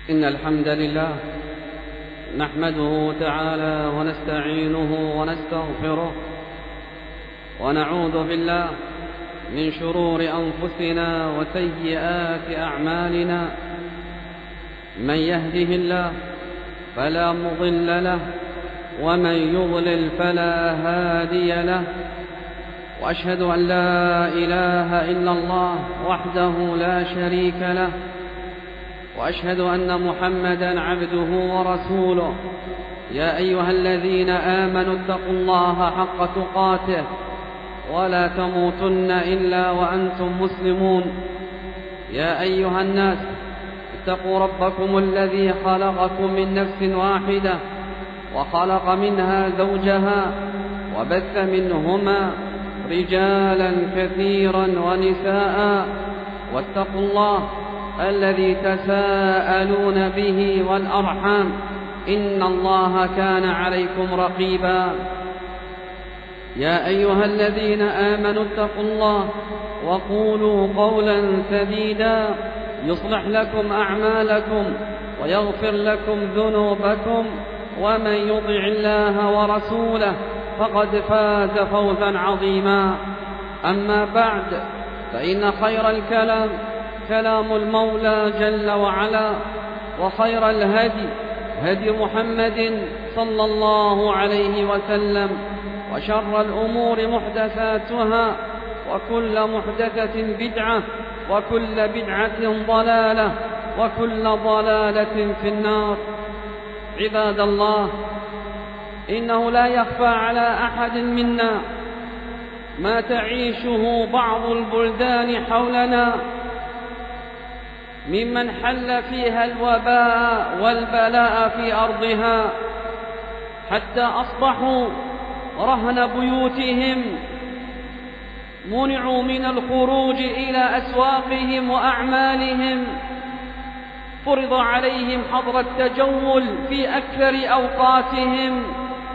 إن الحمد لله نحمده تعالى ونستعينه ونستغفره ونعوذ بالله من شرور أنفسنا وسيئات أعمالنا. من يهده الله فلا مضل له ومن يضلل فلا هادي له، وأشهد أن لا إله إلا الله وحده لا شريك له، وأشهد أن محمدًا عبده ورسوله. يا أيها الذين آمنوا اتقوا الله حق تقاته ولا تموتن إلا وأنتم مسلمون. يا أيها الناس اتقوا ربكم الذي خلقكم من نفس واحدة وخلق منها زوجها وبث منهما رجالا كثيرا ونساء، واتقوا الله الذي تساءلون به والأرحام إن الله كان عليكم رقيبا. يا أيها الذين آمنوا اتقوا الله وقولوا قولا سديدا يصلح لكم أعمالكم ويغفر لكم ذنوبكم، ومن يطع الله ورسوله فقد فاز فوزا عظيما. أما بعد، فإن خير الكلام كلام المولى جل وعلا، وخير الهدي هدي محمد صلى الله عليه وسلم، وشر الأمور محدثاتها، وكل محدثة بدعة، وكل بدعة ضلالة، وكل ضلالة في النار. عباد الله، إنه لا يخفى على أحد منا ما تعيشه بعض البلدان حولنا ممن حل فيها الوباء والبلاء في أرضها، حتى أصبحوا رهن بيوتهم، منعوا من الخروج إلى أسواقهم وأعمالهم، فرض عليهم حظر التجول في أكثر أوقاتهم.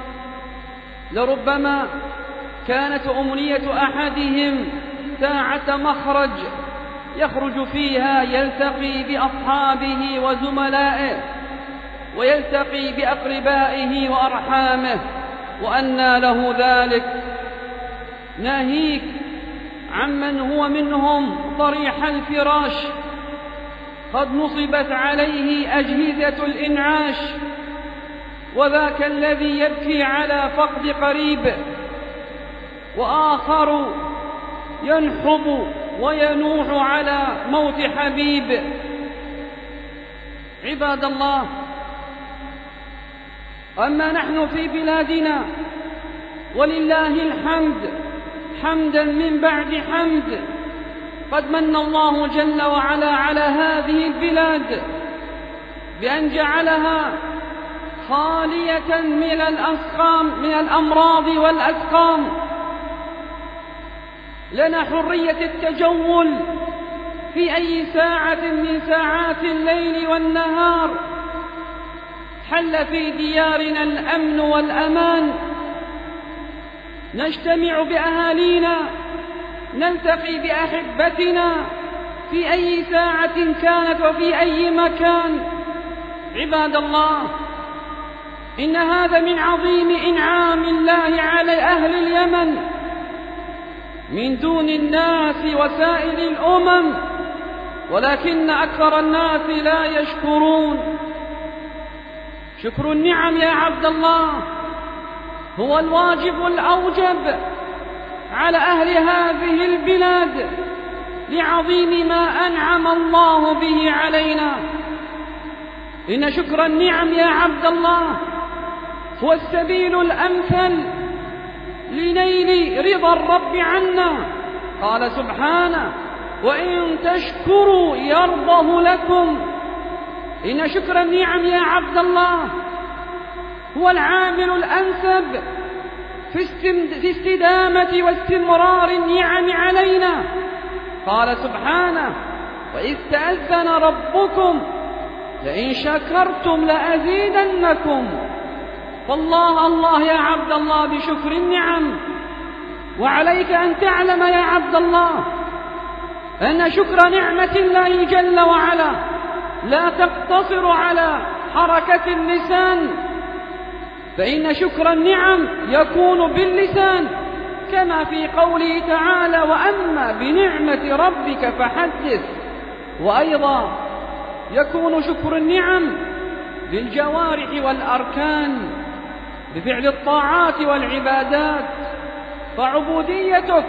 لربما كانت أمنية أحدهم ساعة مخرج يخرج فيها يلتقي بأصحابه وزملائه، ويلتقي بأقربائه وأرحامه، وأنى له ذلك. ناهيك عمن هو منهم طريح الفراش قد نصبت عليه أجهزة الإنعاش، وذاك الذي يبكي على فقد قريب، وآخر ينحب وينوح على موت حبيب. عباد الله، أما نحن في بلادنا ولله الحمد حمدا من بعد حمد، قد من الله جل وعلا على هذه البلاد بأن جعلها خالية من الأمراض والأسقام. لنا حرية التجول في أي ساعة من ساعات الليل والنهار. حل في ديارنا الأمن والأمان، نجتمع بأهالينا، نلتقي بأحبتنا في أي ساعة كانت وفي أي مكان. عباد الله، إن هذا من عظيم إنعام الله على أهل اليمن من دون الناس وسائر الأمم، ولكن أكثر الناس لا يشكرون. شكر النعم يا عبد الله هو الواجب الأوجب على أهل هذه البلاد لعظيم ما أنعم الله به علينا. إن شكر النعم يا عبد الله هو السبيل الأمثل لنيل رضا الرب عنا. قال سبحانه: وإن تشكروا يرضه لكم. إن شكر النعم يا عبد الله هو العامل الأنسب في استدامة واستمرار النعم علينا. قال سبحانه: وإذ تأذن ربكم لئن شكرتم لأزيدنكم. فالله الله يا عبد الله بشكر النعم. وعليك أن تعلم يا عبد الله أن شكر نعمة الله جل وعلا لا تقتصر على حركة اللسان، فإن شكر النعم يكون باللسان، كما في قوله تعالى: وأما بنعمة ربك فحدث. وأيضا يكون شكر النعم بالجوارح والأركان بفعل الطاعات والعبادات، فعبوديتك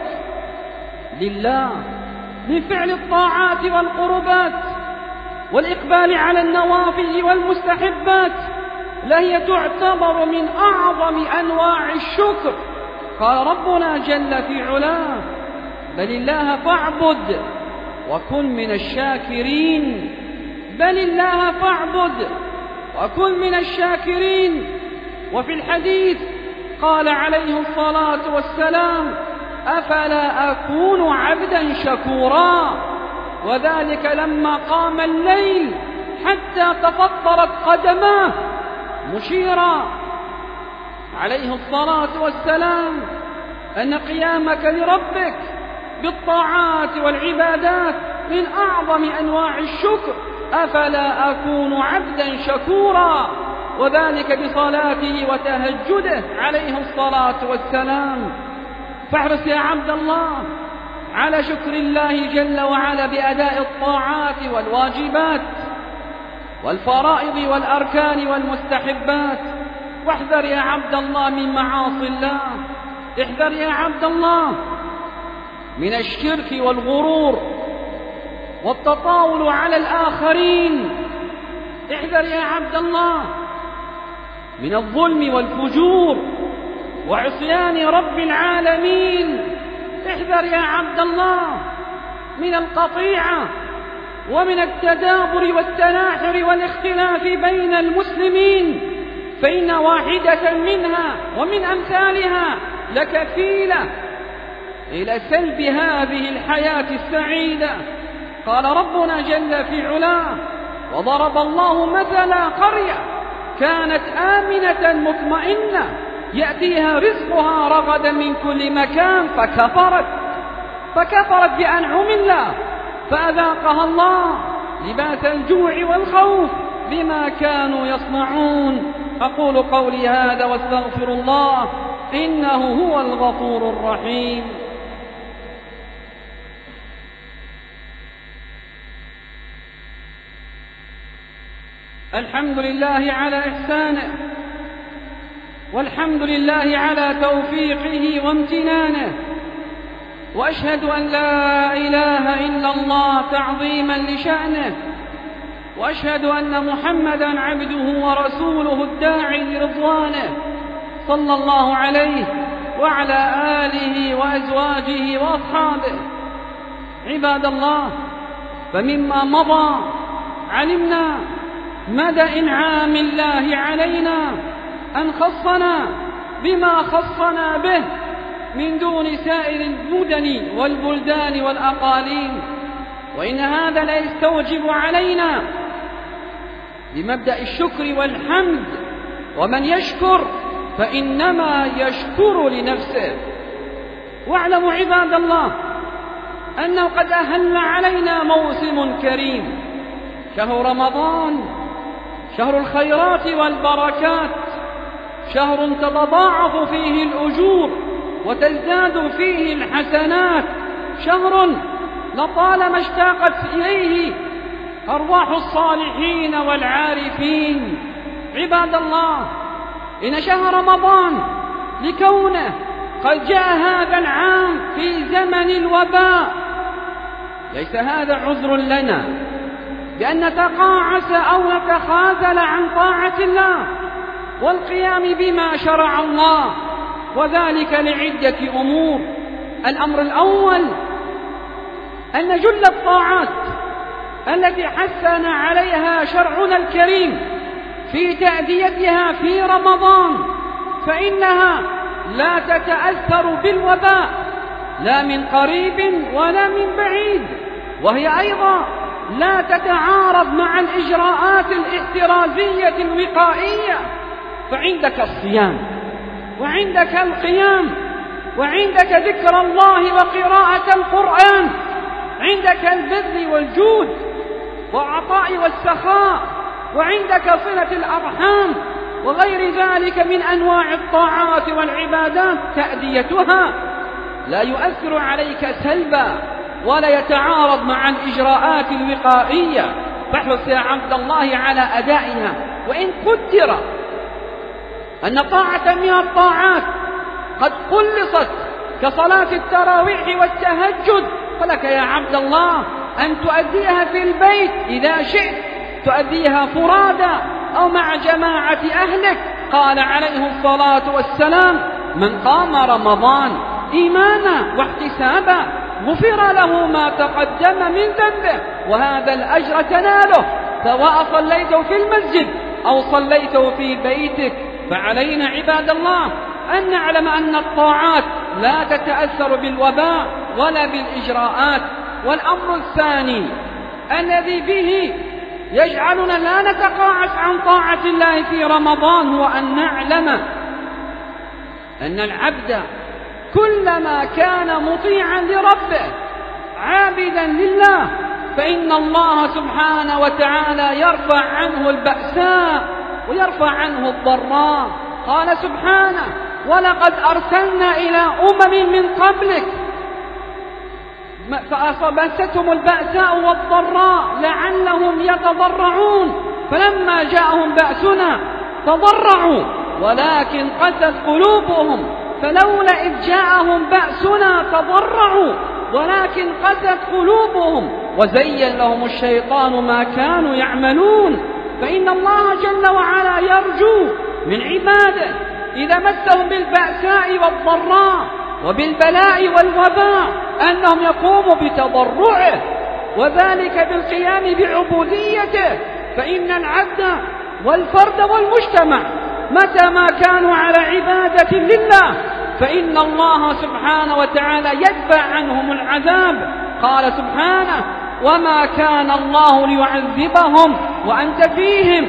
لله بفعل الطاعات والقربات والإقبال على النوافل والمستحبات لهي تعتبر من أعظم أنواع الشكر. قال ربنا جل في علاه: بل الله فاعبد وكن من الشاكرين. بل الله فاعبد وكن من الشاكرين. وفي الحديث قال عليه الصلاة والسلام: أفلا أكون عبدا شكورا؟ وذلك لما قام الليل حتى تفطرت قدماه، مشيرا عليه الصلاة والسلام أن قيامك لربك بالطاعات والعبادات من أعظم أنواع الشكر. أفلا أكون عبدا شكورا؟ وذلك بصلاته وتهجده عليه الصلاة والسلام. فاحرص يا عبد الله على شكر الله جل وعلا بأداء الطاعات والواجبات والفرائض والأركان والمستحبات، واحذر يا عبد الله من معاصي الله. احذر يا عبد الله من الشرك والغرور والتطاول على الآخرين. احذر يا عبد الله من الظلم والفجور وعصيان رب العالمين. احذر يا عبد الله من القطيعة ومن التدابر والتناحر والاختلاف بين المسلمين، فإن واحدة منها ومن أمثالها لكفيلة إلى سلب هذه الحياة السعيدة. قال ربنا جل في علاه: وضرب الله مثلا قرية كانت آمنة مطمئنة يأتيها رزقها رغدا من كل مكان فكفرت بأنعم الله فأذاقها الله لباس الجوع والخوف بما كانوا يصنعون. أقول قولي هذا واستغفر الله إنه هو الغفور الرحيم. الحمد لله على إحسانه، والحمد لله على توفيقه وامتنانه، وأشهد أن لا إله إلا الله تعظيما لشأنه، وأشهد أن محمدا عبده ورسوله الداعي لرضوانه، صلى الله عليه وعلى آله وأزواجه وأصحابه. عباد الله، فمما مضى علمنا مدى إنعام الله علينا أن خصنا بما خصنا به من دون سائر المدن والبلدان والأقاليم، وإن هذا لا يستوجب علينا بمبدأ الشكر والحمد، ومن يشكر فإنما يشكر لنفسه. واعلموا عباد الله أنه قد أهل علينا موسم كريم، شهر رمضان، شهر الخيرات والبركات، شهر تتضاعف فيه الأجور وتزداد فيه الحسنات، شهر لطالما اشتاقت إليه أرواح الصالحين والعارفين. عباد الله، إن شهر رمضان لكونه قد جاء هذا العام في زمن الوباء ليس هذا عذر لنا بأن نتقاعس أو نتخاذل عن طاعة الله والقيام بما شرع الله، وذلك لعدة أمور. الأمر الأول أن جل الطاعات التي حثنا عليها شرعنا الكريم في تأديتها في رمضان فإنها لا تتأثر بالوباء لا من قريب ولا من بعيد، وهي أيضا لا تتعارض مع الإجراءات الاحترازية الوقائية. فعندك الصيام وعندك القيام وعندك ذكر الله وقراءة القرآن، عندك البذل والجود، والعطاء والسخاء، وعندك صلة الأرحام وغير ذلك من أنواع الطاعات والعبادات تأديتها لا يؤثر عليك سلبا ولا يتعارض مع الإجراءات الوقائية، فاحرص يا عبد الله على أدائها. وإن قدر أن طاعة من الطاعات قد خلصت كصلاة التراويح والتهجد، فلك يا عبد الله أن تؤديها في البيت إذا شئت، تؤديها فرادا أو مع جماعة أهلك. قال عليه الصلاة والسلام: من قام رمضان إيمانا واحتسابا غفر له ما تقدم من ذنبه، وهذا الأجر تناله سواء صليته في المسجد أو صليته في بيتك. فعلينا عباد الله أن نعلم أن الطاعات لا تتأثر بالوباء ولا بالإجراءات. والأمر الثاني الذي به يجعلنا لا نتقاعس عن طاعة الله في رمضان هو أن نعلم أن العبد كلما كان مطيعا لربه عابدا لله فإن الله سبحانه وتعالى يرفع عنه البأساء ويرفع عنه الضراء. قال سبحانه: ولقد أرسلنا إلى أمم من قبلك فأصابتهم البأساء والضراء لعلهم يتضرعون، فلما جاءهم بأسنا تضرعوا ولكن قست قلوبهم، فلولا إذ جاءهم بأسنا تضرعوا ولكن قست قلوبهم وزين لهم الشيطان ما كانوا يعملون. فإن الله جل وعلا يرجو من عباده إذا مسهم بالبأساء والضراء وبالبلاء والوباء أنهم يقوموا بتضرعه، وذلك بالقيام بعبوديته. فإن العبد والفرد والمجتمع متى ما كانوا على عبادة لله فإن الله سبحانه وتعالى يدفع عنهم العذاب. قال سبحانه: وما كان الله ليعذبهم وأنت فيهم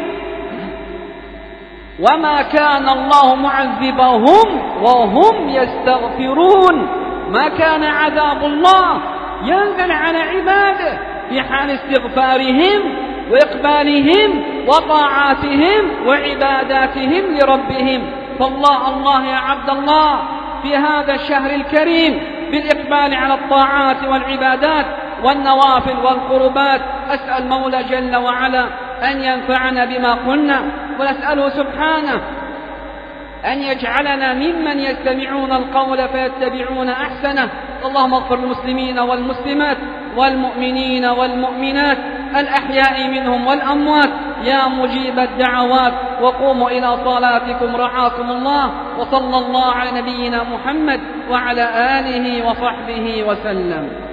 وما كان الله معذبهم وهم يستغفرون. ما كان عذاب الله ينزل على عباده في حال استغفارهم وإقبالهم وطاعاتهم وعباداتهم لربهم. فالله يا عبد الله في هذا الشهر الكريم بالإقبال على الطاعات والعبادات والنوافل والقربات أسأل مولى جل وعلا أن ينفعنا بما قلنا، ونسأله سبحانه أن يجعلنا ممن يستمعون القول فيتبعون أحسنه. اللهم اغفر للمسلمين والمسلمات والمؤمنين والمؤمنات الأحياء منهم والأموات يا مجيب الدعوات. وقوموا إلى صلاتكم رعاكم الله، وصلى الله على نبينا محمد وعلى آله وصحبه وسلم.